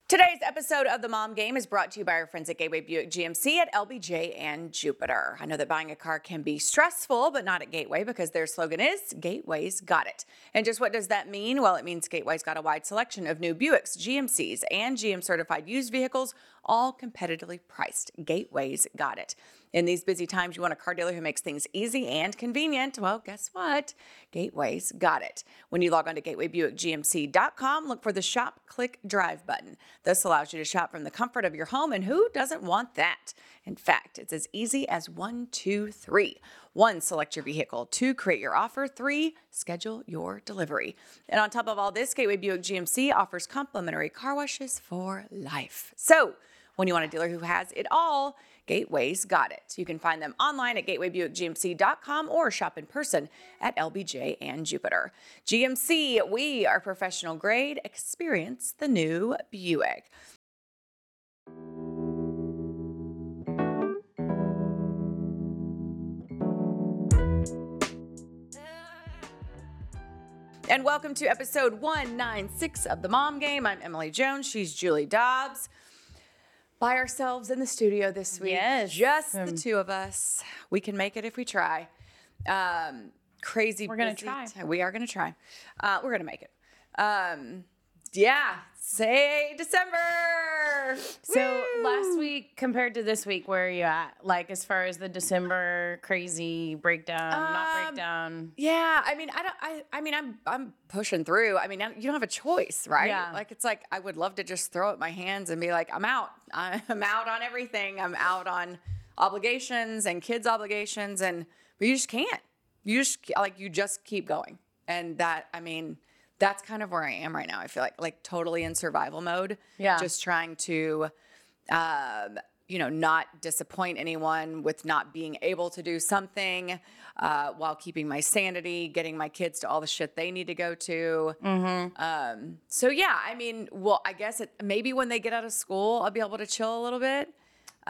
Today's episode of The Mom Game is brought to you by our friends at Gateway Buick GMC at LBJ and Jupiter. I know that buying a car can be stressful, but not at Gateway because their slogan is, Gateway's got it. And just what does that mean? Well, it means Gateway's got a wide selection of new Buicks, GMCs, and GM-certified used vehicles, all competitively priced. Gateway's got it. In these busy times, you want a car dealer who makes things easy and convenient. Well, guess what? Gateway's got it. When you log on to gatewaybuickgmc.com, look for the Shop, Click, Drive button. This allows you to shop from the comfort of your home, and who doesn't want that? In fact, it's as easy as 1, 2, 3. 1, select your vehicle. 2, create your offer. 3, schedule your delivery. And on top of all this, Gateway Buick GMC offers complimentary car washes for life. So, when you want a dealer who has it all, Gateway's got it. You can find them online at gatewaybuickgmc.com or shop in person at LBJ and Jupiter. GMC, we are professional grade. Experience the new Buick. And welcome to episode 196 of The Mom Game. I'm Emily Jones. She's Julie Dobbs. By ourselves in the studio this week. Yes. Just the two of us. We can make it if we try. Crazy. We're going busy to try. We are going to try. We're going to make it. Say December. So Woo! last week compared to this week, where are you at? Like as far as the December crazy breakdown, not breakdown? Yeah, I mean, I'm pushing through. I mean, you don't have a choice, right? Yeah. Like, it's like, I would love to just throw up my hands and be like, I'm out. I'm out on everything. I'm out on obligations and kids' obligations, but you just can't. You just keep going. And that's kind of where I am right now. I feel like totally in survival mode. Yeah. Just trying to, not disappoint anyone with not being able to do something while keeping my sanity, getting my kids to all the shit they need to go to. Mm-hmm. I guess maybe when they get out of school, I'll be able to chill a little bit. But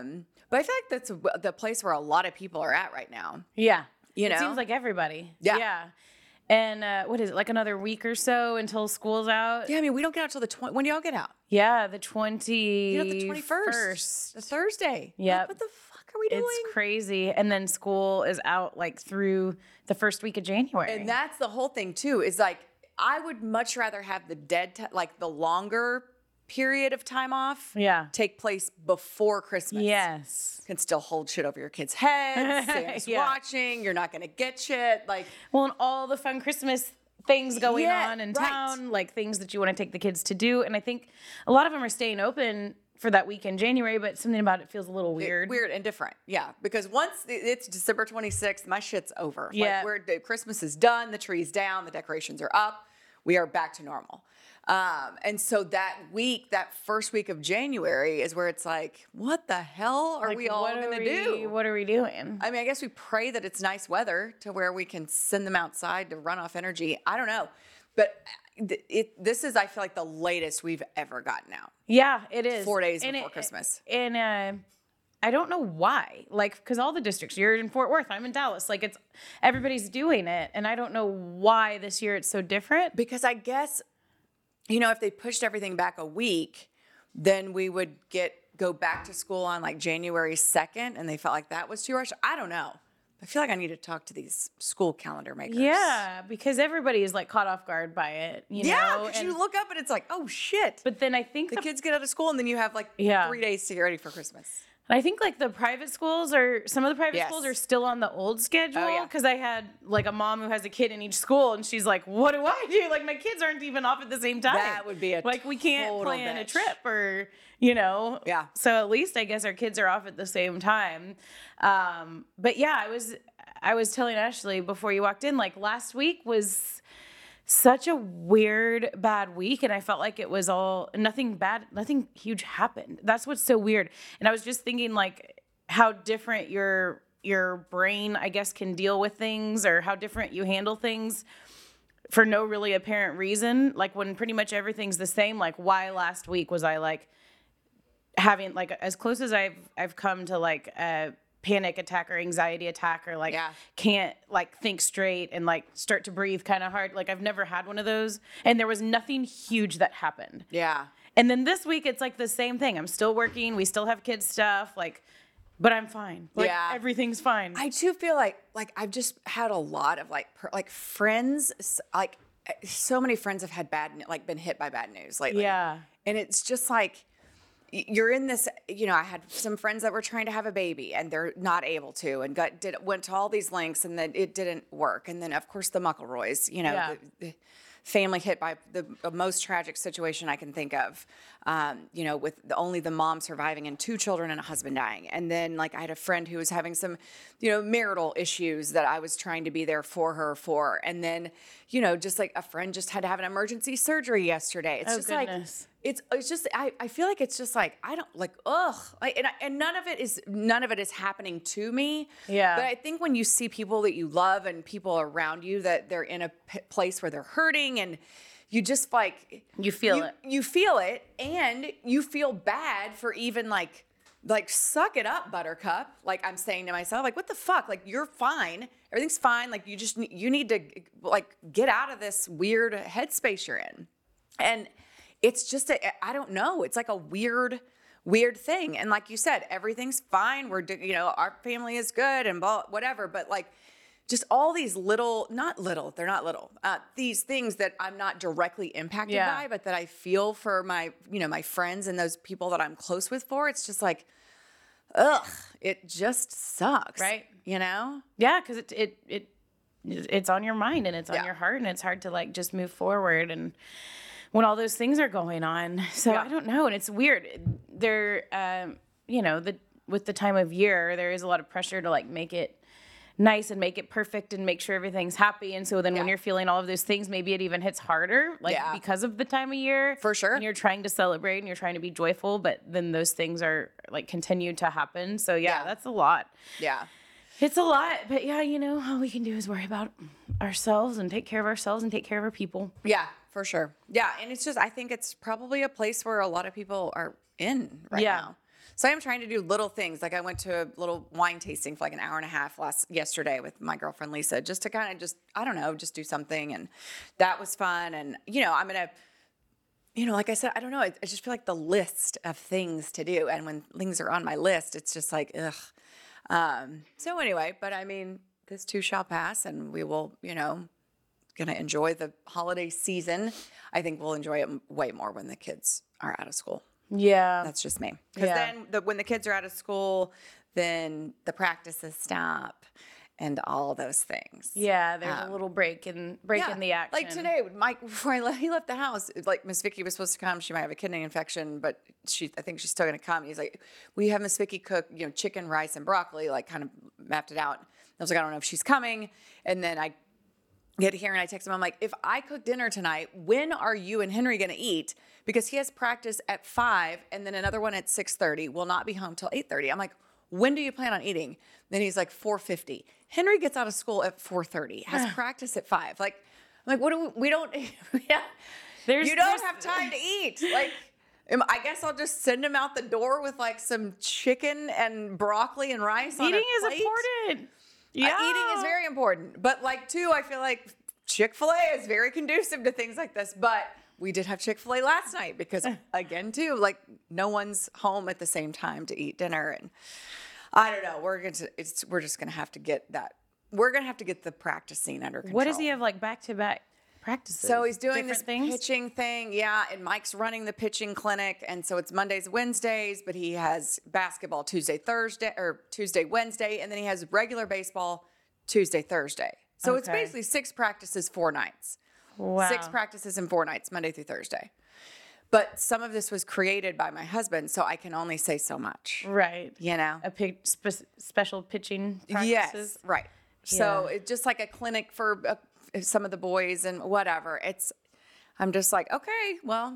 I feel like that's the place where a lot of people are at right now. Yeah. You know? It seems like everybody. Yeah. Yeah. And what is it, like another week or so until school's out? Yeah, I mean, we don't get out till the 20th. When do y'all get out? Yeah, the 20. The 21st. The Thursday. Yep. Like, what the fuck are we doing? It's crazy. And then school is out like through the first week of January. And that's the whole thing too, is like, I would much rather have the the longer period of time off take place before Christmas. Yes. You can still hold shit over your kids' heads. Santa's watching. You're not going to get shit. Well, and all the fun Christmas things going on in right. town, like things that you want to take the kids to do. And I think a lot of them are staying open for that week in January, but something about it feels a little weird. Weird and different. Yeah. Because once it's December 26th, my shit's over. Yeah. Christmas is done. The tree's down. The decorations are up. We are back to normal. And so that first week of January is where it's like, what the hell are we all going to do? What are we doing? I mean, I guess we pray that it's nice weather to where we can send them outside to run off energy. I don't know. But this is, I feel like, the latest we've ever gotten out. Yeah, it is. 4 days before Christmas. And I don't know why. Like, because all the districts, you're in Fort Worth, I'm in Dallas. Like, everybody's doing it. And I don't know why this year it's so different. Because I guess, if they pushed everything back a week, then we would go back to school on like January 2nd, and they felt like that was too rushed. I don't know. I feel like I need to talk to these school calendar makers. Yeah, because everybody is like caught off guard by it. Yeah, because you look up and it's like, oh shit. But then I think the kids get out of school and then you have like 3 days to get ready for Christmas. And I think like some of the private schools are still on the old schedule. Oh, yeah. Because I had like a mom who has a kid in each school, and she's like, what do I do? Like, my kids aren't even off at the same time. That would be we can't plan a trip or, Yeah. So at least I guess our kids are off at the same time. But yeah, I was telling Ashley before you walked in, like last week was such a weird, bad week. And I felt like it was nothing huge happened. That's what's so weird. And I was just thinking like how different your brain, I guess, can deal with things, or how different you handle things for no really apparent reason. Like when pretty much everything's the same, like why last week was I like having like as close as I've come to like a panic attack or anxiety attack, or like can't like think straight and like start to breathe kind of hard. Like I've never had one of those, and there was nothing huge that happened. Yeah. And then this week it's like the same thing. I'm still working. We still have kids stuff. Like, but I'm fine. Like, Yeah. everything's fine. I too feel like I've just had a lot of like friends, like so many friends have had been hit by bad news lately. Yeah. And it's just like, you're in this, I had some friends that were trying to have a baby and they're not able to, and went to all these lengths and then it didn't work. And then of course the McElroys, Yeah. the family hit by the most tragic situation I can think of, with only the mom surviving and 2 children and a husband dying. And then like I had a friend who was having some, marital issues that I was trying to be there for her for. And then, just like a friend just had to have an emergency surgery yesterday. It's Oh, just goodness. like, it's just, I feel like it's just like, I don't like, and none of it is happening to me. Yeah. But I think when you see people that you love and people around you that they're in a place where they're hurting, and you just like, You feel it. You feel it, and you feel bad for even like suck it up, Buttercup. Like I'm saying to myself, like, what the fuck? Like, you're fine. Everything's fine. Like, you need to like get out of this weird headspace you're in. And it's just, I don't know. It's like a weird thing. And like you said, everything's fine. Our family is good and blah, whatever. But like, just all these they're not little, these things that I'm not directly impacted by, but that I feel for my, my friends and those people that I'm close with for, it's just like, ugh, it just sucks. Right. Yeah. Cause it's on your mind and it's on your heart, and it's hard to like just move forward and when all those things are going on. So I don't know. And it's weird. With the time of year, there is a lot of pressure to like make it nice and make it perfect and make sure everything's happy. And so then when you're feeling all of those things, maybe it even hits harder, because of the time of year. For sure. And you're trying to celebrate and you're trying to be joyful, but then those things are like continue to happen. So that's a lot. Yeah. It's a lot, but all we can do is worry about ourselves and take care of ourselves and take care of our people. Yeah, for sure. Yeah, and it's just, I think it's probably a place where a lot of people are in right now. So I am trying to do little things. Like I went to a little wine tasting for like an hour and a half yesterday with my girlfriend Lisa, just to kind of I don't know, just do something. And that was fun. And, I'm going to, like I said, I don't know. I just feel like the list of things to do. And when things are on my list, it's just like, ugh. So anyway, but I mean, this too shall pass, and we will, going to enjoy the holiday season. I think we'll enjoy it way more when the kids are out of school. Yeah. That's just me. Because then when the kids are out of school, then the practices stop and all those things. Yeah, there's a little break in the action. Like today, Mike, before he left the house, like Miss Vicky was supposed to come. She might have a kidney infection, but I think she's still going to come. And he's like, we have Miss Vicky cook, chicken, rice, and broccoli, like kind of mapped it out. I was like, I don't know if she's coming. And then I get here and I text him. I'm like, if I cook dinner tonight, when are you and Henry going to eat? Because he has practice at 5 and then another one at 6:30. We'll not be home till 8:30. I'm like, when do you plan on eating? Then he's like, 4:50. Henry gets out of school at 4:30, has practice at 5. Like, I'm like, what do we don't, yeah. You don't have time to eat. Like, I guess I'll just send him out the door with like some chicken and broccoli and rice on a plate. Eating is important. Yeah. Eating is very important. But like, too, I feel like Chick-fil-A is very conducive to things like this. But we did have Chick-fil-A last night because, again, too, like no one's home at the same time to eat dinner. And I don't know. We're just going to have to get that. We're going to have to get the practicing under control. What does he have like back-to-back practices? So he's doing Different this things? pitching thing. Yeah. And Mike's running the pitching clinic. And so it's Mondays, Wednesdays, but he has basketball Tuesday, Wednesday. And then he has regular baseball Tuesday, Thursday. So it's basically 6 practices, 4 nights. Wow. 6 practices and 4 nights, Monday through Thursday. But some of this was created by my husband, so I can only say so much. Right. A special pitching practices. Yes, right. So it's just like a clinic for some of the boys and whatever. I'm just like, okay, well,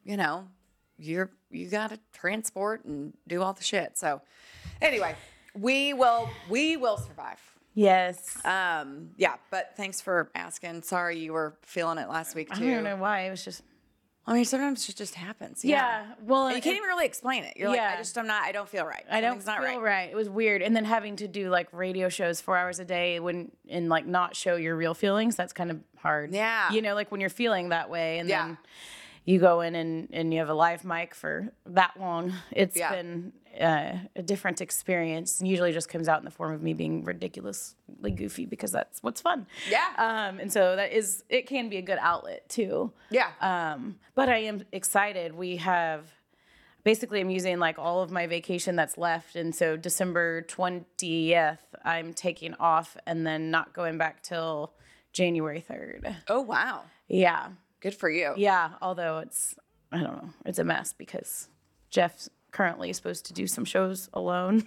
you got to transport and do all the shit. So anyway, we will survive. Yes. Yeah, but thanks for asking. Sorry you were feeling it last week too. I don't know why. It was just. I mean, sometimes it just happens. Yeah. Well, and you can't even really explain it. You're like, I don't feel right. I don't feel right. It was weird. And then having to do like radio shows 4 hours a day and like not show your real feelings, that's kind of hard. Yeah. Like when you're feeling that way and then you go in and you have a live mic for that long. It's Yeah. been a different experience. Usually just comes out in the form of me being ridiculously goofy because that's what's fun. Yeah. And so it can be a good outlet too. Yeah. But I am excited. Basically, I'm using like all of my vacation that's left. And so December 20th, I'm taking off and then not going back till January 3rd. Oh, wow. Yeah. Good for you. Yeah. Although I don't know, it's a mess because Jeff's currently supposed to do some shows alone.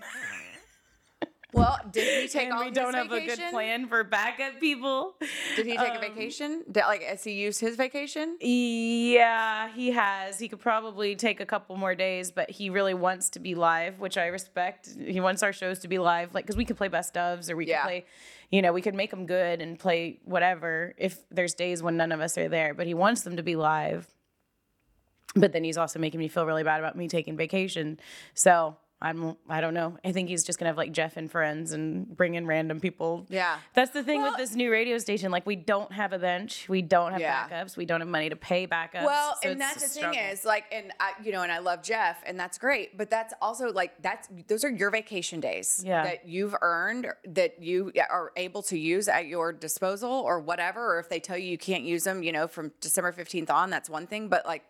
Well, did he take And all we his don't have a vacation? good plan for backup people. Did he take a vacation? Has he used his vacation? Yeah, he has. He could probably take a couple more days, but he really wants to be live, which I respect. He wants our shows to be live, like, because we could play best ofs or we could play, we could make them good and play whatever if there's days when none of us are there. But he wants them to be live. But then he's also making me feel really bad about me taking vacation. So I don't know. I think he's just gonna have like Jeff and friends and bring in random people. Yeah. That's the thing with this new radio station. Like, we don't have a bench. We don't have backups. We don't have money to pay backups. Well, so and it's that's the a thing struggle. is like, and I love Jeff, and that's great, but that's also like those are your vacation days that you've earned, that you are able to use at your disposal or whatever. Or if they tell you can't use them, from December 15th on, that's one thing. But like,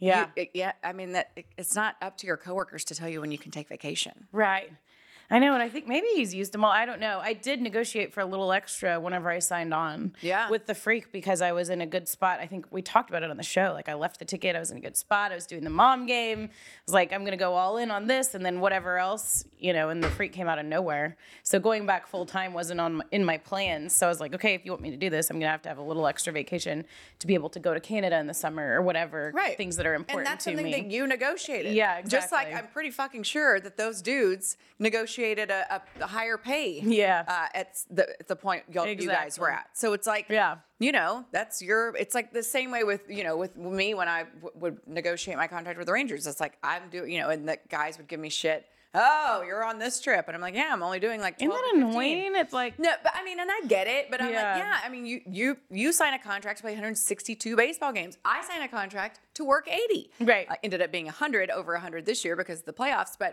I mean it's not up to your coworkers to tell you when you can take vacation. Right. I know, and I think maybe he's used them all. I don't know. I did negotiate for a little extra whenever I signed on with the Freak because I was in a good spot. I think we talked about it on the show. Like, I left the ticket. I was in a good spot. I was doing the mom game. I was like, I'm going to go all in on this and then whatever else, and the Freak came out of nowhere. So going back full time wasn't in my plans. So I was like, okay, if you want me to do this, I'm going to have a little extra vacation to be able to go to Canada in the summer or whatever things that are important and that's to something me. that you negotiated. Yeah, exactly. Just like I'm pretty fucking sure that those dudes negotiated a higher pay. At the point you guys were at. So it's like, that's it's like the same way with me when I would negotiate my contract with the Rangers. It's like I'm doing, and the guys would give me shit. Oh, you're on this trip, and I'm like, yeah, I'm only doing like 12 Isn't that to 15. annoying? It's like, No, but I mean, and I get it, but I'm like, I mean, you sign a contract to play 162 baseball games. I signed a contract to work 80. Right. I ended up being 100, over 100 this year because of the playoffs, but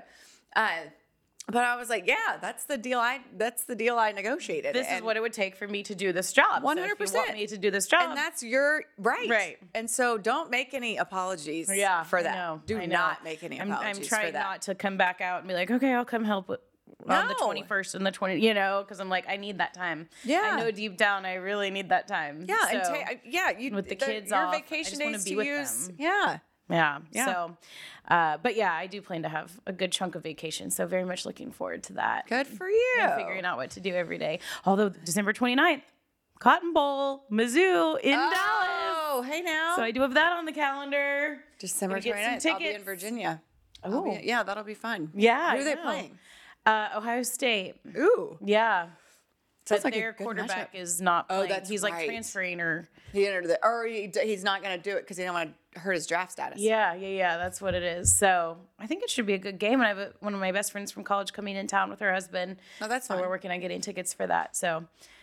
I was like, yeah, that's the deal I negotiated. This is what it would take for me to do this job. 100%. So if you want me to do this job. And that's your right. Right. And so don't make any apologies for that. I know. Do not make any apologies I'm trying for that. not to come back out and be like, okay, I'll come help on the 21st and the 20, because I'm like, I need that time. Yeah. I know deep down I really need that time. Yeah. So, And with the kids your off, vacation I just wanna days be to with use. them. Yeah. Yeah. Yeah. So, but yeah, I do plan to have a good chunk of vacation. So very much looking forward to that. Good for you. And figuring out what to do every day. Although December 29th, Cotton Bowl, Mizzou in Dallas. Oh, hey now. So I do have that on the calendar. December Gonna get some 29th. I'll be in tickets. Virginia. Oh. Yeah, that'll be fun. Yeah. Who are I they know. playing? Ohio State. Ooh. Yeah. Sounds But like a their good quarterback matchup. is not playing. that's He's like right. transferring or. He entered he's not going to do it because he don't want to hurt his draft status. Yeah. That's what it is. So I think it should be a good game. And I have one of my best friends from college coming in town with her husband. Oh, that's so fine. we're working on getting tickets for that. So,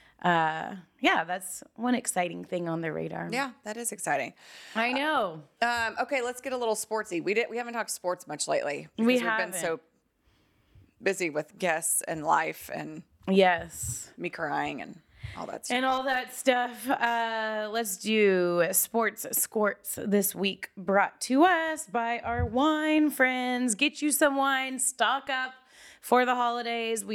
that's one exciting thing on the radar. Yeah, that is exciting. I know. Okay, let's get a little sportsy. We haven't talked sports much lately. Because We we've haven't. been so busy with guests and life and Yes. me crying and all that stuff. And all that stuff. Let's do sports squirts this week, brought to us by our wine friends. Get you some wine, stock up for the holidays.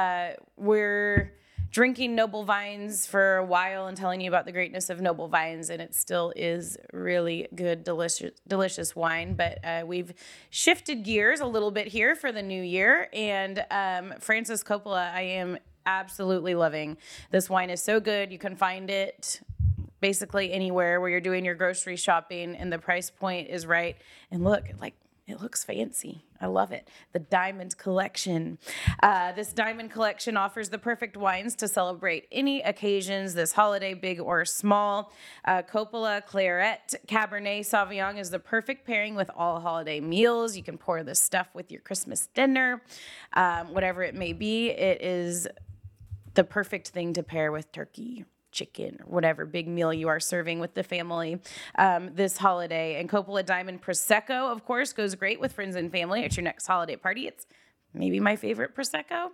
We're drinking Noble Vines for a while and telling you about the greatness of Noble Vines, and it still is really good, delicious wine. But we've shifted gears a little bit here for the new year, and Francis Coppola, I am absolutely loving. This wine is so good. You can find it basically anywhere where you're doing your grocery shopping, and the price point is right. And look, it looks fancy. I love it. The Diamond Collection. This Diamond Collection offers the perfect wines to celebrate any occasions this holiday, big or small. Coppola Claret Cabernet Sauvignon is the perfect pairing with all holiday meals. You can pour this stuff with your Christmas dinner, whatever it may be. It is the perfect thing to pair with turkey chicken or whatever big meal you are serving with the family this holiday. And Coppola Diamond Prosecco, of course, goes great with friends and family at your next holiday party. It's maybe my favorite Prosecco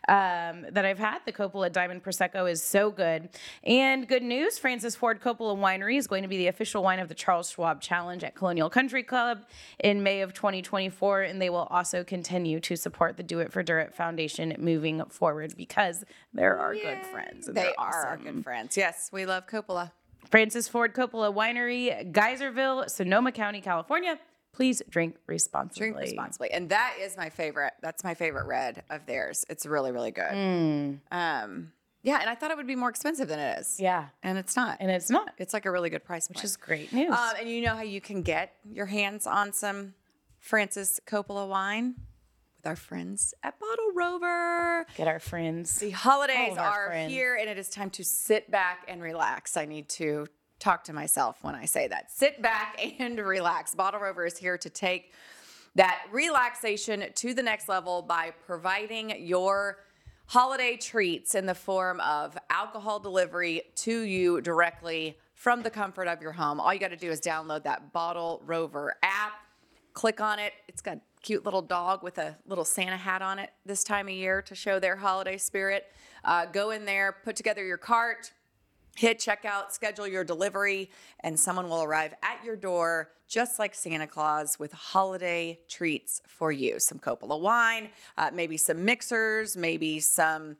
that I've had. The Coppola Diamond Prosecco is so good. And good news, Francis Ford Coppola Winery is going to be the official wine of the Charles Schwab Challenge at Colonial Country Club in May of 2024. And they will also continue to support the Do It for Durrett Foundation moving forward because they're our good friends. And They they're are our awesome. good friends. Yes, we love Coppola. Francis Ford Coppola Winery, Geyserville, Sonoma County, California. Please drink responsibly. Drink responsibly. And that is my favorite. That's my favorite red of theirs. It's really, really good. Yeah, and I thought it would be more expensive than it is. Yeah. And it's not. And it's not, It's like a really good price point. which is great news. And you know how you can get your hands on some Francis Coppola wine? With our friends at Bottle Rover. Get our friends. The holidays All of our are friends. here and it is time to sit back and relax. I need to talk to myself when I say that. Sit back and relax. Bottle Rover is here to take that relaxation to the next level by providing your holiday treats in the form of alcohol delivery to you directly from the comfort of your home. All you got to do is download that Bottle Rover app, click on it. It's got a cute little dog with a little Santa hat on it this time of year to show their holiday spirit. Go in there, put together your cart, hit checkout, schedule your delivery, and someone will arrive at your door just like Santa Claus with holiday treats for you. Some Coppola wine, maybe some mixers, maybe some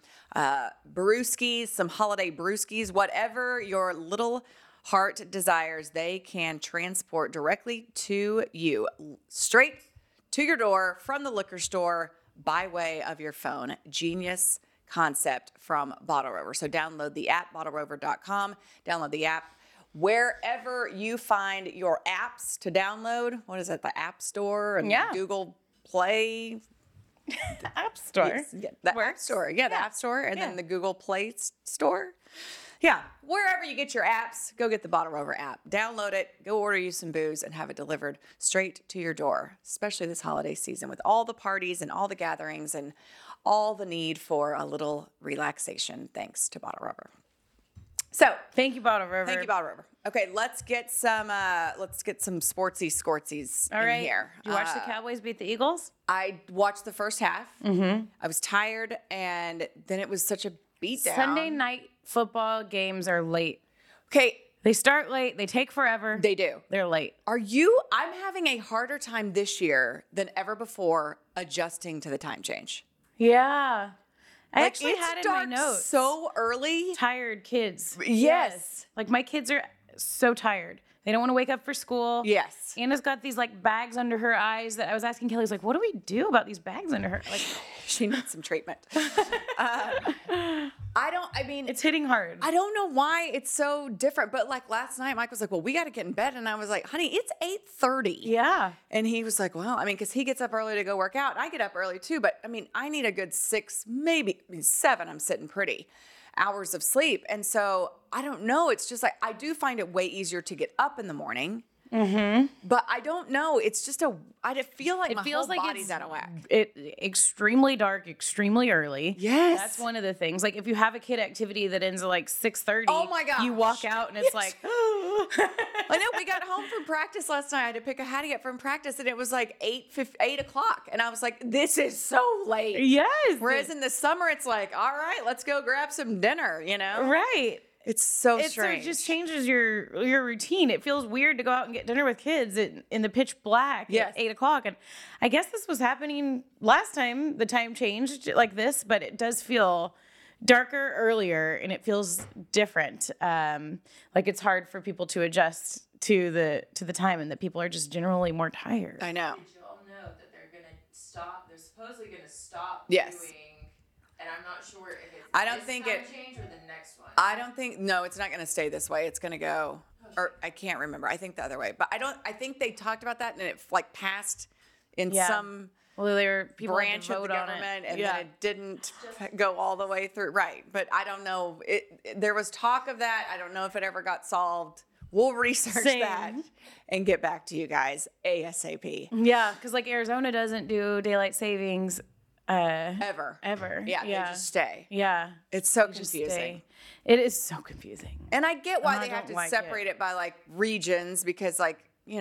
brewskis, some holiday brewskis, whatever your little heart desires, they can transport directly to you, straight to your door from the liquor store by way of your phone. Genius concept from Bottle Rover. So download the app, bottlerover.com. Download the app wherever you find your apps to download. What is it? The App Store and Yeah. Google Play. App Store. Yes, yeah, the App Works. Store. Yeah, the Yeah. App Store and Yeah. then the Google Play Store. Yeah, wherever you get your apps, go get the Bottle Rover app. Download it, go order you some booze, and have it delivered straight to your door, especially this holiday season with all the parties and all the gatherings and all the need for a little relaxation thanks to Bottle Rover. So, Thank you, Bottle Rover. thank you, Bottle Rover. Okay, let's get some sportsy scortsies All in right. here. Did you watch the Cowboys beat the Eagles? I watched the first half. Mm-hmm. I was tired, and then it was such a beatdown. Sunday night football games are late. Okay, They start late. They take forever. they do. They're late. I'm having a harder time this year than ever before adjusting to the time change. Yeah. I Like, actually it's had in dark my notes. so early. Tired kids. Yes. Like my kids are so tired. They don't want to wake up for school. Yes. Anna's got these like bags under her eyes that I was asking Kelly's like, what do we do about these bags under her? Like, She needs some treatment. it's hitting hard. I don't know why it's so different, but like last night, Mike was like, well, we got to get in bed. And I was like, honey, it's 8:30. Yeah. And he was like, well, because he gets up early to go work out. I get up early too, but I need a good 6, maybe 7. I'm sitting pretty hours of sleep. And so I don't know. It's just like, I do find it way easier to get up in the morning. Mm-hmm. But I don't know. It's just I feel like my whole body's out of whack. Extremely dark, extremely early. Yes. That's one of the things. Like if you have a kid activity that ends at like 6:30, Oh my gosh. you walk out and it's Yes. like, I know we got home from practice last night. I had to pick a Hattie up from practice, and it was like 8 o'clock. And I was like, this is so late. yes. Whereas in the summer, it's like, all right, let's go grab some dinner, right. It's so So strange. it just changes your routine. It feels weird to go out and get dinner with kids in the pitch black Yes. at 8 o'clock. And I guess this was happening last time the time changed like this, but it does feel darker earlier and it feels different. Like it's hard for people to adjust to the time and that people are just generally more tired. I know. Did you all know that they're going to stop? They're supposedly going to stop Yes. doing, and I'm not sure if it's I don't this think time it- change or the next one. I don't think, no, it's not going to stay this way. It's going to go, or I can't remember. I think the other way. But I think they talked about that and it like passed in Yeah. some Well, they were people had branch to of the vote on government, it. and Yeah. then it didn't go all the way through. Right. But I don't know. There was talk of that. I don't know if it ever got solved. We'll research Same. that and get back to you guys ASAP. Yeah, because like Arizona doesn't do daylight savings ever. Yeah, they just stay. Yeah. It's so Just confusing. stay. It is so confusing. And I get why I they have don't to like separate it by like regions because like,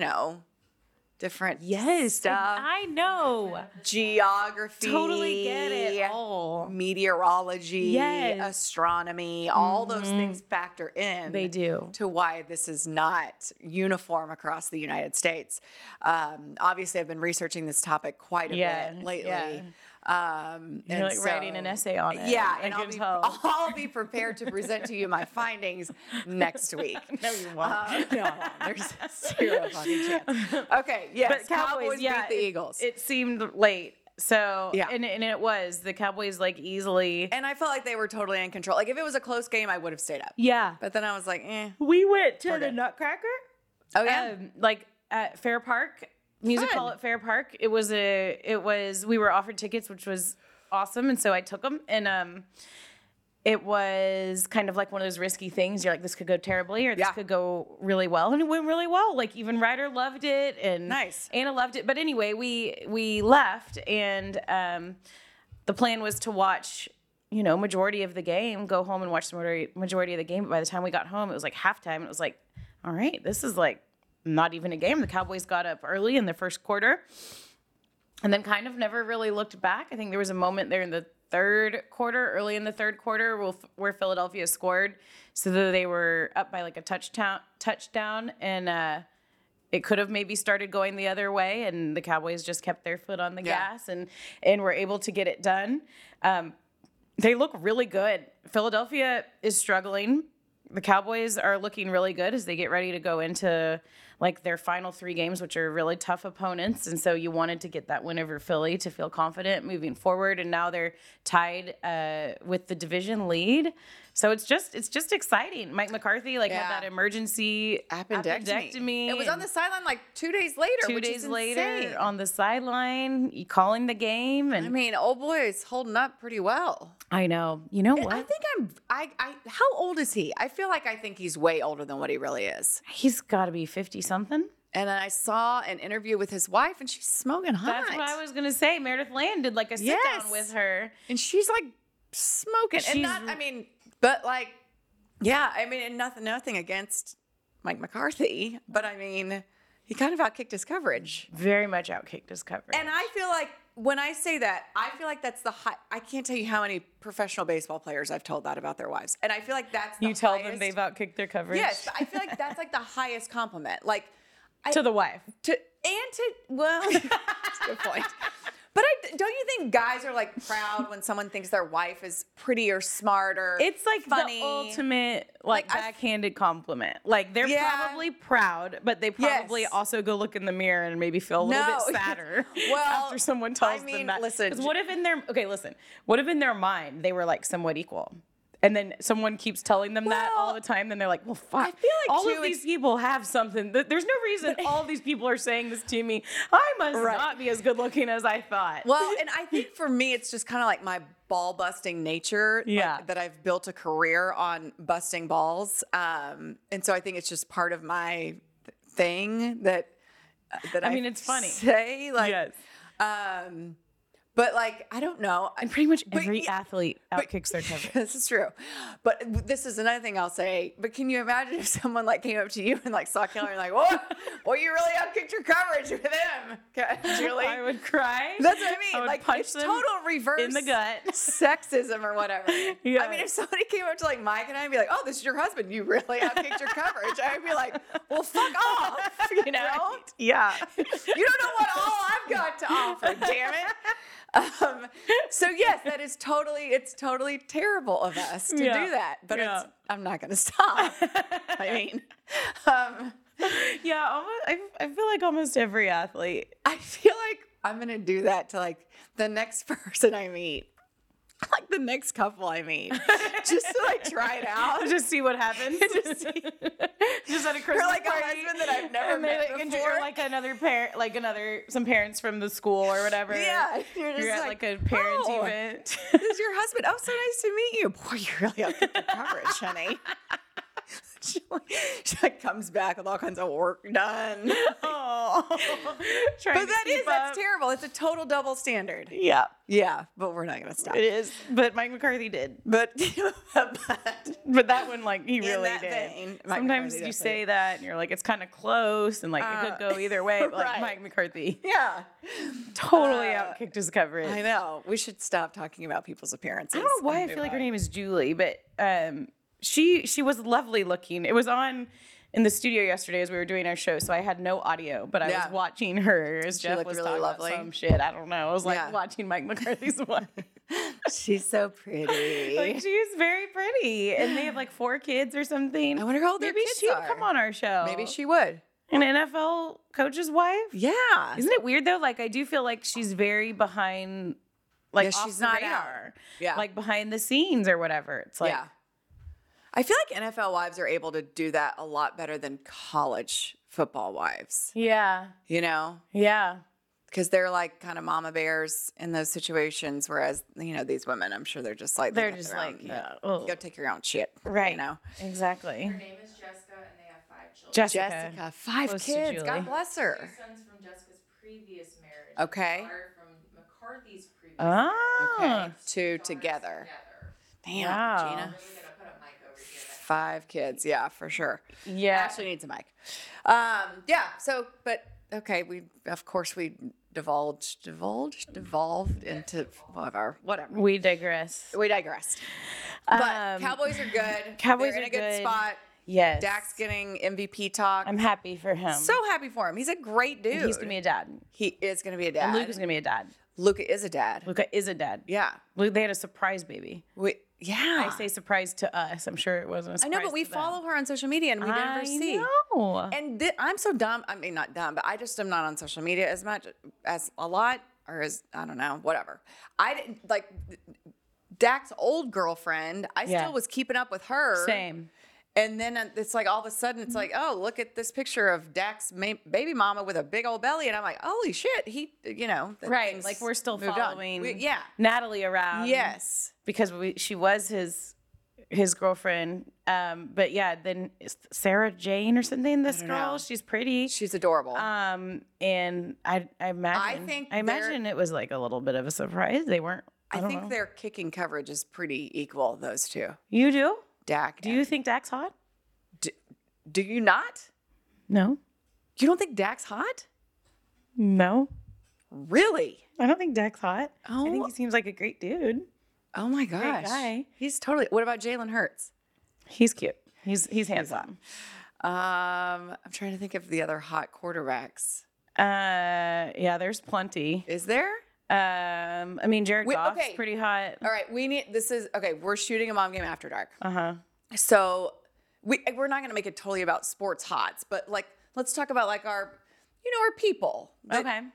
different stuff. I know. Geography. Totally get it all. Meteorology, Yes. astronomy, all those things factor in. They do. To why this is not uniform across the United States. Obviously, I've been researching this topic quite a bit lately. Yeah. You're and like writing an essay on it. Yeah, I and can tell. I'll be prepared to present to you my findings next week. No, you won't. No, there's zero fucking chance. Okay, yes, But Cowboys beat the Eagles. It seemed late. So, Yeah. and it was. The Cowboys, like, easily. And I felt like they were totally in control. Like, if it was a close game, I would have stayed up. Yeah. But then I was like, eh. We went to the good. Nutcracker. Oh, yeah? Like, at Fair Park. Music Fun. Hall at Fair Park. We were offered tickets, which was awesome. And so I took them. And it was kind of like one of those risky things. You're like, this could go terribly or this could go really well. And it went really well. Like, even Ryder loved it. And Nice. Anna loved it. But anyway, we left. And the plan was to watch, majority of the game, go home and watch the majority of the game. But by the time we got home, it was like halftime. And it was like, all right, this is like not even a game. The Cowboys got up early in the first quarter and then kind of never really looked back. I think there was a moment there in the early in the third quarter where Philadelphia scored so that they were up by like a touchdown and it could have maybe started going the other way and the Cowboys just kept their foot on the gas and were able to get it done. They look really good. Philadelphia is struggling. The Cowboys are looking really good as they get ready to go into like their final 3 games, which are really tough opponents. And so you wanted to get that win over Philly to feel confident moving forward. And now they're tied with the division lead. So it's just exciting. Mike McCarthy had that emergency appendectomy. It was on the sideline like 2 days later. 2 which days is later insane. on the sideline, calling the game. And I mean, old boy is holding up pretty well. I know. You know what? I think how old is he? I think he's way older than what he really is. He's got to be 50 something. And then I saw an interview with his wife and she's smoking hot. That's what I was going to say. Meredith Land did like a sit down with her. And she's like smoking. And nothing against Mike McCarthy, but I mean, he kind of outkicked his coverage. Very much outkicked his coverage. And I feel like when I say that, I feel like that's the high. I can't tell you how many professional baseball players I've told that about their wives. And I feel like that's the you tell highest, them they've outkicked their coverage? Yes, but I feel like that's like the highest compliment. Like to the wife. Well, that's a good point. But don't you think guys are like proud when someone thinks their wife is pretty or smart or it's like funny? The ultimate backhanded compliment. Like they're probably proud, but they probably also go look in the mirror and maybe feel a little bit sadder after someone tells them that. Listen, 'cause what if in their mind they were like somewhat equal? And then someone keeps telling them that all the time. Then they're like, well, fuck. I feel like all of these people have something. There's no reason all of these people are saying this to me. I must not be as good looking as I thought. Well, and I think for me, it's just kind of like my ball busting nature. Yeah. That I've built a career on busting balls. And so I think it's just part of my thing that I mean, it's funny. Say like, yes. But like, I don't know. And pretty much every athlete outkicks their coverage. This is true. But this is another thing I'll say. But can you imagine if someone like came up to you and like saw Keller and like, well, you really outkicked your coverage with him, Julie? I would cry. That's what I mean. I would like punch it's them total reverse in the gut. sexism or whatever. Yeah. I mean, if somebody came up to like Mike and I'd be like, oh, this is your husband. You really outkicked your coverage. I'd be like, well, fuck off. You know? Right. Yeah. You don't know what all I've got to offer, damn it. So yes, it's totally terrible of us to do that, but I'm not going to stop. I mean, I feel like almost every athlete. I feel like I'm going to do that to like the next person I meet. Like the next couple I meet, just to like try it out, just see what happens. just at a Christmas or like party, a husband that I've never met before, or like another parent, some parents from the school or whatever. Yeah, you're at like a parent event. This is your husband. Oh, so nice to meet you. Boy, you really outkicked your coverage, honey. she like comes back with all kinds of work done. Oh, But that's terrible. It's a total double standard. Yeah, Yeah, but we're not going to stop. it is. But Mike McCarthy did. But, But that one, like, he in really that did. vein, Mike Sometimes McCarthy you definitely say that and you're like, it's kind of close and like it could go either way. But like right. Mike McCarthy yeah. totally outkicked his coverage. I know. We should stop talking about people's appearances. I don't know why I feel like her name is Julie, but she was lovely looking. It was on in the studio yesterday as we were doing our show, so I had no audio, but I Yeah. was watching her as Jeff looked was really talking lovely. about some shit. I don't know. I was like Yeah. watching Mike McCarthy's wife. She's so pretty. Like she's very pretty, and they have like 4 kids or something. I wonder how old their Maybe kids she'd are. come on our show. Maybe she would. An NFL coach's wife. Yeah. Isn't it weird though? Like I do feel like she's very behind, like Yeah, off she's the not radar. out. Yeah. like behind the scenes or whatever. It's like, yeah. I feel like NFL wives are able to do that a lot better than college football wives, yeah, you know? yeah. Because they're like kind of mama bears in those situations. Whereas, you know, these women, I'm sure they're just like, They're they got just their like, own- yeah, ugh. go take your own shit. Right. You know? Exactly. Her name is Jessica, and they have 5 children. Jessica. 5 Close to kids. Julie. God bless 2 her. sons from Jessica's previous marriage. Okay. A daughter from McCarthy's previous Ah. Okay. 2 daughters together. Damn, Wow. Gina. I'm really gonna put a mic over here. 5 kids. Yeah, for sure. Yeah. Ashley needs a mic. Yeah. So, but okay. We devolved into whatever. We digress. We digressed. But Cowboys are good. Cowboys They're in are a good good. spot. Yes. Dak's getting MVP talk. I'm happy for him. so happy for him. He's a great dude. He's gonna be a dad. He is gonna be a dad. And Luke is gonna be a dad. Luca is a dad. Luca is a dad. Yeah. Luke, they had a surprise baby. Yeah. I say surprise to us. I'm sure it wasn't a I surprise. know, but we to them. follow her on social media and we never I see. know. And I'm so dumb. I mean, not dumb, but I just am not on social media as much as a lot, or as I don't know, whatever. I didn't like Dak's old girlfriend. I Yeah. still was keeping up with her. Same. And then it's like all of a sudden it's like, oh, look at this picture of Dak's baby mama with a big old belly, and I'm like, holy shit, he, you know, that Right. thing's Like we're still moved on. following Yeah. Natalie around. Yes. Because she was his girlfriend. But yeah, then it's Sarah Jane or something. This don't girl, know. she's pretty. She's adorable. And I imagine think it was like a little bit of a surprise. They weren't. I don't think know. their kicking coverage is pretty equal. Those two, You do? Dak. Do you think Dak's hot? Do you not? No. You don't think Dak's hot? No. Really? I don't think Dak's hot. I Oh. think he seems like a great dude. Oh my gosh. guy. He's totally. What about Jalen Hurts? He's cute. He's handsome. I'm trying to think of the other hot quarterbacks. Yeah, there's plenty. Is there? I mean, Jared Wait, Goff's okay. pretty hot. All right. We're shooting a mom game after dark. Uh-huh. So we're not going to make it totally about sports hots, but like, let's talk about like our people. that, Okay.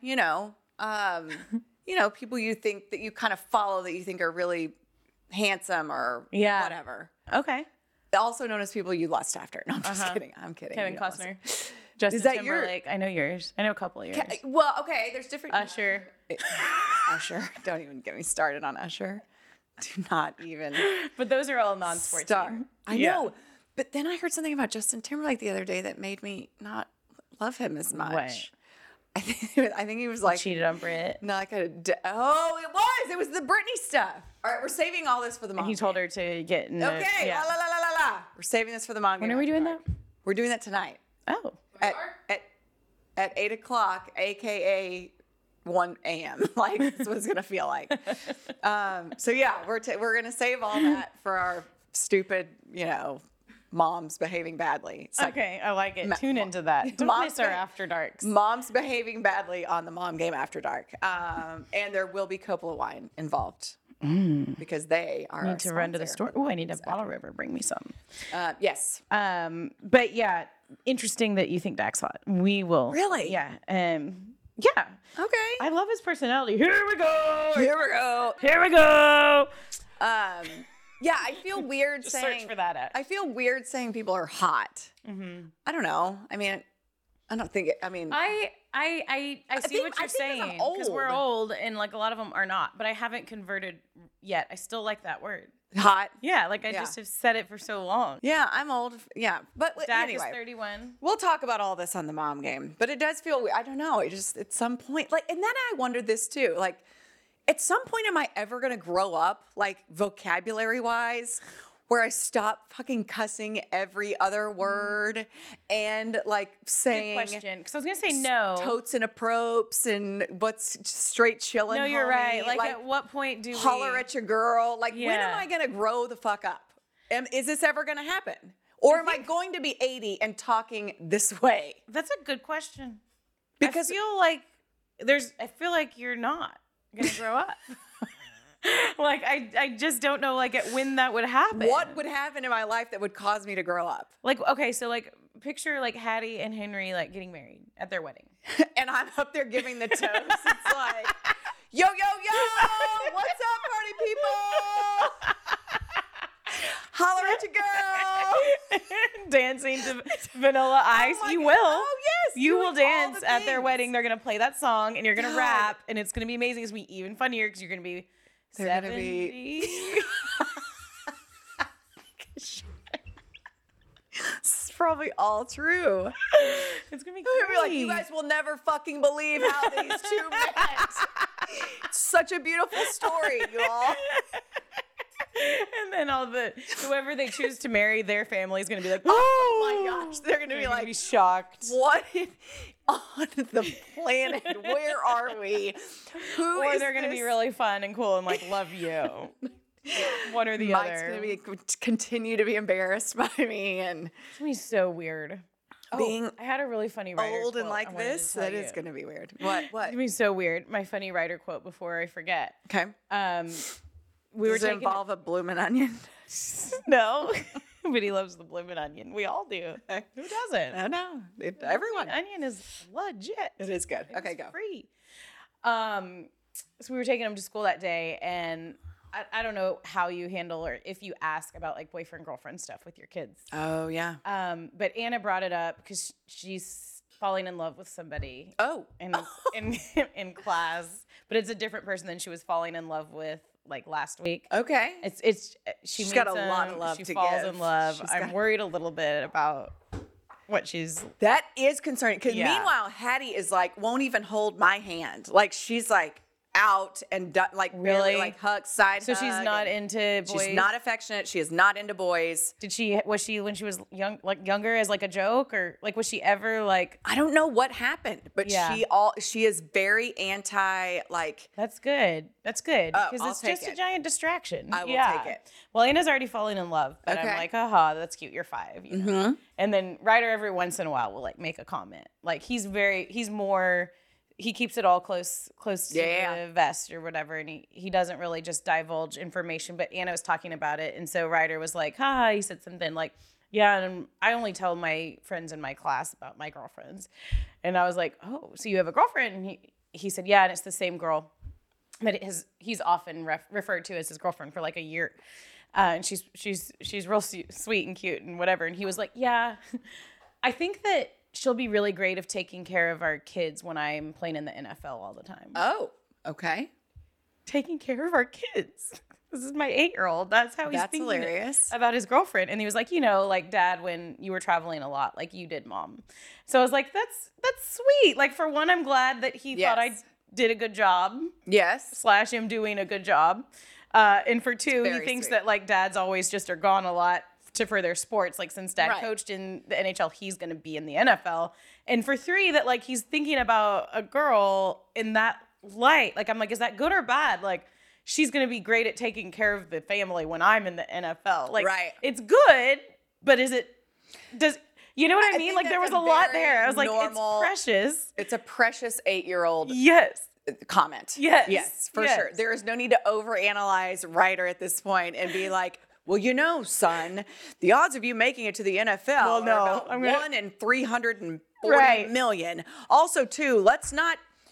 People you think that you kind of follow that you think are really handsome or Yeah. whatever. Okay. Also known as people you lust after. No, I'm just kidding. I'm kidding. Kevin You don't lust- Costner. Justin that your- Timberlake. I know yours. I know a couple of yours. Well, okay. There's different. Usher. Usher. Don't even get me started on Usher. Do not even But those are all non-sports. start. team. I Yeah. know. But then I heard something about Justin Timberlake the other day that made me not love him as much. What? I think he was like, Cheated on Brit. not like it was the Britney stuff. All right, we're saving all this for the mom. He told her to get in the, Okay, yeah. la la la la la la. We're saving this for the mom. When game are we after doing dark. that? We're doing that tonight Oh. at 8:00, aka 1 a.m. Like that's what it's gonna feel like. So yeah, we're gonna save all that for our stupid, moms behaving badly. Okay, I like it. Tune into that. Don't Mom's miss our gonna- After Darks. Moms behaving badly on the mom game after dark. And there will be Coppola wine involved because they are. Need to run to the store. Oh, I need a bottle river. Bring me some. Yes. But yeah, interesting that you think Dak's hot. We will. Really? Yeah. Yeah. Okay. I love his personality. Here we go. Here we go. Here we go. Yeah, I feel weird Just saying. search for that at. I feel weird saying people are hot. I don't know. I mean, I don't think. I mean, I see think- what I you're think 'cause I'm saying because we're old. old and like a lot of them are not. But I haven't converted yet. I still like that word. Hot. Yeah, like I Yeah. just have said it for so long. Yeah, I'm old. Yeah, but Dak anyway. is 31. We'll talk about all this on the mom game, but it does feel, I don't know, it just, at some point, like, and then I wondered this too, like, at some point, am I ever gonna grow up, like, vocabulary wise, where I stop fucking cussing every other word and, like, Good saying question. Because I was going to say no. totes and apropes and what's straight chilling? No, you're right. homie? Like, at what point do Holler we... at your girl. Like, when am Yeah. I gonna grow the fuck up? Is this ever gonna happen? Or am I going to be 80 and talking this way? That's a good question. Because I feel like you're not going to grow up. Like, I just don't know, like, when that would happen. what would happen in my life that would cause me to grow up? Like, okay, so, like, picture, like, Hattie and Henry, like, getting married at their wedding. And I'm up there giving the toast. It's like, yo, yo, yo, what's up, party people? Holler at your girl. Dancing to Vanilla Ice. my You God. will. Oh, yes, You doing will all dance the at their things. wedding. They're going to play that song, and you're going to God. rap, and it's going to be amazing. It's going to be even funnier because you're going to be They're gonna 70. This is probably all true. It's going to be We're great. like, you guys will never fucking believe how these two met. It's such a beautiful story, you all. And then whoever they choose to marry, their family is going to be like, Oh my gosh. They're going to They're be gonna like, be shocked. what on the planet? Where are we? Who Or is they're going to be this? really fun and cool and like love you. One or the Mike's other. going to continue to be embarrassed by me and It's gonna be so weird. being I had a really funny writer old and quote like I wanted to this. tell That is you. going to be weird. What? It's gonna be so weird. My funny writer quote before I forget. Okay. We were Does it taking involve a bloomin' onion? no, but he loves the bloomin' onion. We all do. Who doesn't? I know. Everyone. Onion is legit. It is good. Okay, It's go. free. So we were taking him to school that day, and I don't know how you handle or if you ask about like boyfriend girlfriend stuff with your kids. Oh, yeah. But Anna brought it up because she's falling in love with somebody Oh. in class, but it's a different person than she was falling in love with like last week. Okay. She's got a lot of love She to falls give. in love. She's I'm got- worried a little bit about what she's. That is concerning. Because Yeah. meanwhile, Hattie is like, won't even hold my hand. Like, she's like out and done, like, barely, Really? like hug, side So she's hug, not and into boys. She's not affectionate. She is not into boys. Was she when she was younger as like a joke, or like was she ever like? I don't know what happened, but Yeah. she is very anti, like, That's good. That's good Oh, because I'll it's take just a it. giant distraction. I will Yeah. take it. Well, Anna's already falling in love, but Okay. I'm like, haha, that's cute. You're 5. You know? Mm-hmm. And then Ryder every once in a while will like make a comment. Like he keeps it all close to Yeah. the vest or whatever, and he doesn't really just divulge information. But Anna was talking about it, and so Ryder was like, haha, he said something like, yeah, and I only tell my friends in my class about my girlfriends. And I was like, oh, so you have a girlfriend? And he said, yeah, and it's the same girl that he's often referred to as his girlfriend for like a year. And she's real sweet and cute and whatever. And he was like, yeah, I think that she'll be really great of taking care of our kids when I'm playing in the NFL all the time. oh, okay. Taking care of our kids. This is my 8-year-old. That's how he's That's thinking hilarious. about his girlfriend. And he was like, like Dad, when you were traveling a lot, like you did, Mom. So I was like, that's sweet. Like, for one, I'm glad that he thought I Yes. did a good job Yes. / him doing a good job. And for 2, he very thinks sweet. that like dads always just are gone a lot for their sports. Like, since Dad Right. coached in the NHL, he's going to be in the NFL. And for 3, that like he's thinking about a girl in that light. Like, I'm like, is that good or bad? Like, she's going to be great at taking care of the family when I'm in the NFL. Like, Right. it's good, but you know what I mean? think Like, there was that's a a lot very there. I was like, normal- it's precious. It's a precious 8-year-old Yes. comment. Yes. Yes, for Yes. sure. There is no need to overanalyze Ryder at this point and be like, well, son, the odds of you making it to the NFL Well, no, are about I'm gonna- 1 in 340 Right. million. Also, too, let's not,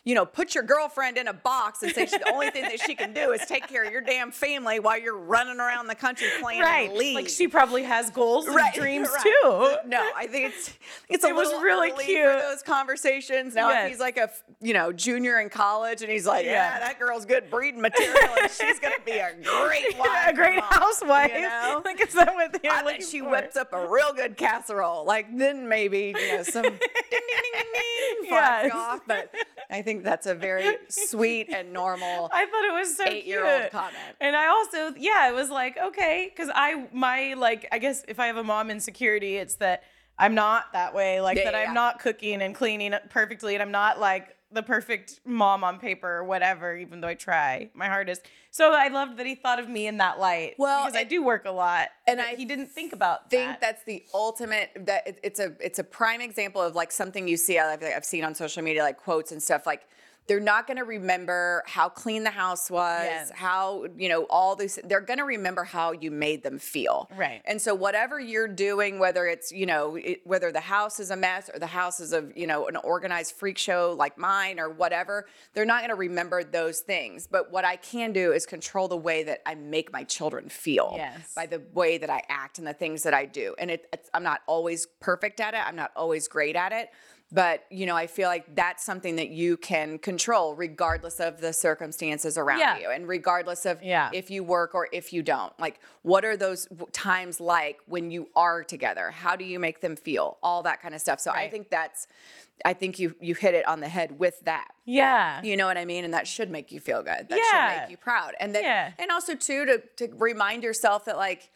put your girlfriend in a box and say the only thing that she can do is take care of your damn family while you're running around the country playing in the league. Like she probably has goals and dreams right. too. No, I think it's a was little really early cute. for those conversations. Now, Yes. if he's like a junior in college and he's like, yeah, that girl's good breeding material and she's gonna be a great wife, A great mom, housewife. Like, is that what they're I looking bet she for? whips up a real good casserole. Like then maybe some ding ding ding ding flags Yes. go off. But I think that's a very sweet and normal I thought it was so 8-year-old cute. comment. And I also, it was like, okay, because I guess if I have a mom insecurity, it's that I'm not that way, like that I'm not cooking and cleaning perfectly, and I'm not like the perfect mom on paper or whatever, even though I try my hardest. So I loved that he thought of me in that light. Well, because I do work a lot, and he didn't think about think that. that's the ultimate, that it's a prime example of like something you see, I've seen on social media, like quotes and stuff, like they're not going to remember how clean the house was, Yes. how, all these, they're going to remember how you made them feel. Right. And so whatever you're doing, whether it's, whether the house is a mess or the house is an organized freak show like mine or whatever, they're not going to remember those things. But what I can do is control the way that I make my children feel. Yes. By the way that I act and the things that I do. And I'm not always perfect at it. I'm not always great at it. But, I feel like that's something that you can control regardless of the circumstances around you and regardless of if you work or if you don't. Like, what are those times like when you are together? How do you make them feel? All that kind of stuff. So I think you hit it on the head with that. Yeah. You know what I mean? And that should make you feel good. That should make you proud. And then, and also too, to remind yourself that like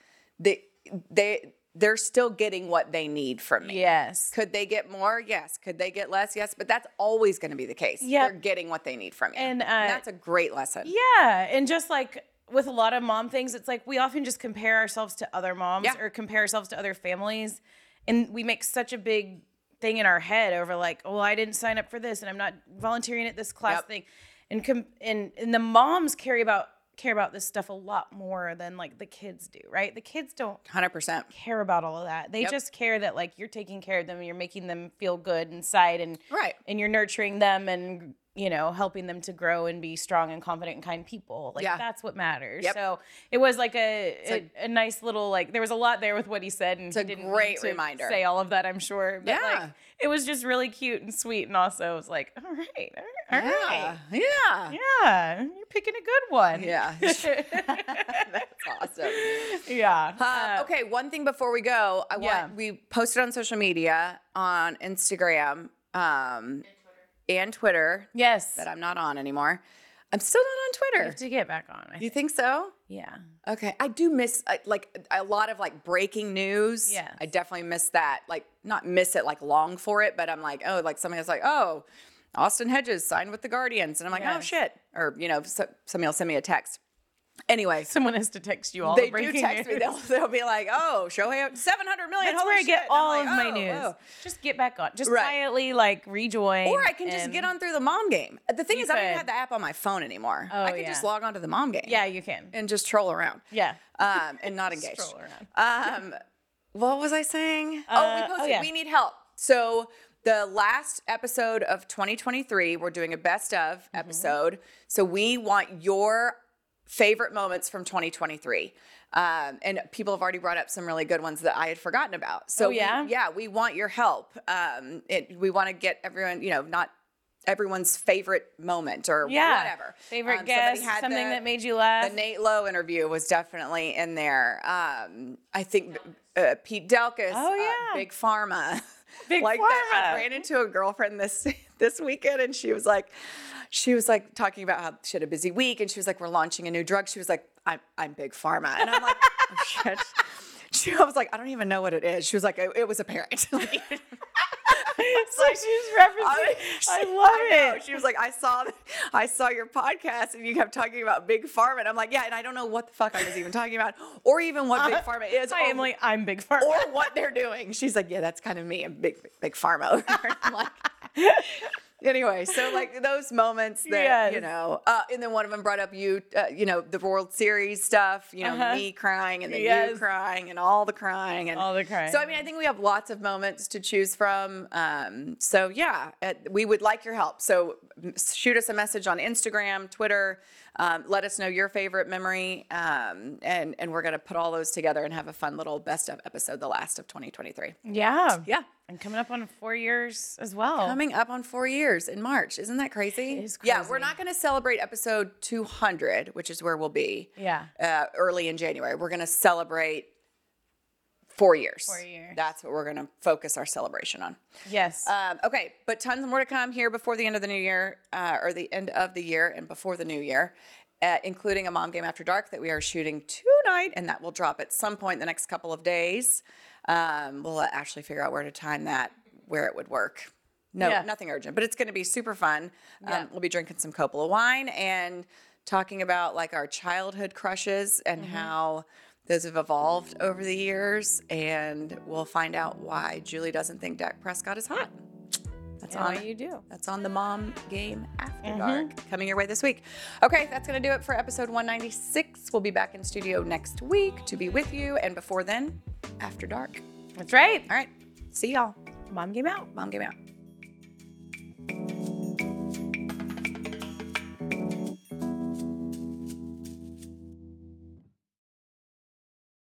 they're still getting what they need from me. Yes. Could they get more? Yes. Could they get less? Yes. But that's always going to be the case. Yep. They're getting what they need from you. And that's a great lesson. Yeah. And just like with a lot of mom things, it's like we often just compare ourselves to other moms or compare ourselves to other families. And we make such a big thing in our head over like, oh, I didn't sign up for this and I'm not volunteering at this class thing. And the moms care about this stuff a lot more than like the kids do, right? The kids don't 100% care about all of that. They just care that like you're taking care of them and you're making them feel good inside and and you're nurturing them and helping them to grow and be strong and confident and kind people. Like that's what matters. So it was like a nice little like there was a lot there with what he said and it's a great reminder. Say all of that, I'm sure. But like it was just really cute and sweet and also it was like, all right. Yeah, you're picking a good one. Yeah. That's awesome. Yeah. Okay, one thing before we go, we posted on social media on Instagram and Twitter. Yes. That I'm not on anymore. I'm still not on You Twitter. have to get back on. You think so? Yeah. Okay. I do miss like a lot of like breaking news. Yes. I definitely miss that. Like not miss it, like long for it, but I'm like, oh, like something that's like, oh, Austin Hedges signed with the Guardians. And I'm like, oh shit. Or, somebody will send me a text. Anyway. Someone has to text you all They the breaking do text news. me. They'll be like, oh, Shohei, 700 million. That's holy where I shit. get And I'm all like, of my oh, news. oh. Just get back on. Just quietly like rejoin. Or I can just get on through the mom game. The thing is, I don't even could. have the app on my phone anymore. Oh, I can just log on to the mom game. Yeah, you can. And just troll around. Yeah. And not engaged. Stroll around. What was I saying? We posted. yeah. We need help. So the last episode of 2023, we're doing a best of episode. So we want your favorite moments from 2023. And people have already brought up some really good ones that I had forgotten about. So we want your help. We want to get everyone, not everyone's favorite moment or whatever. Favorite guest, something that made you laugh. The Nate Lowe interview was definitely in there. I think Pete Delkus, Big Pharma. Big like Pharma. That. I ran into a girlfriend this weekend and she was like talking about how she had a busy week and she was like, we're launching a new drug. She was like, I'm Big Pharma. And I'm like, oh shit. I was like, I don't even know what it is. She was like, it was apparent. So she's referencing. I love it. She was like, I saw your podcast and you kept talking about Big Pharma. And I'm like, yeah, and I don't know what the fuck I was even talking about or even what Big Pharma is. Hi, Emily. I'm Big Pharma. Or what they're doing. She's like, yeah, that's kind of me. I'm Big Pharma. I'm like, Anyway, so like those moments that, Yes. you know, and then one of them brought up you know, the World Series stuff, you know, me crying and then you Yes. crying and all the crying. And All the crying. So, I mean, I think we have lots of moments to choose from. So, yeah, we would like your help. So shoot us a message on Instagram, Twitter. Let us know your favorite memory. And we're going to put all those together and have a fun little best of episode, the last of 2023. Yeah. Yeah. And coming up on 4 years as well. Coming up on 4 years in March. Isn't that crazy? It is Yeah, crazy. we're not going to celebrate episode 200, which is where we'll be Yeah. early in January. We're going to celebrate 4 years. 4 years. That's what we're going to focus our celebration on. Yes. Okay, but tons more to come here before the end of the new year, or the end of the year and before the new year, including a Mom Game After Dark that we are shooting tonight, and that will drop at some point in the next couple of days. We'll let Ashley figure out where to time that, where it would work. No, Yeah. nothing urgent, but it's going to be super fun. Yeah. We'll be drinking some Coppola wine and talking about like our childhood crushes and how those have evolved over the years. And we'll find out why Julie doesn't think Dak Prescott is hot. That's Yeah, on you do. That's on the Mom Game After Dark coming your way this week. Okay, that's going to do it for episode 196. We'll be back in studio next week to be with you. And before then, After Dark. That's right. All right, see y'all. Mom Game out. Mom Game Out.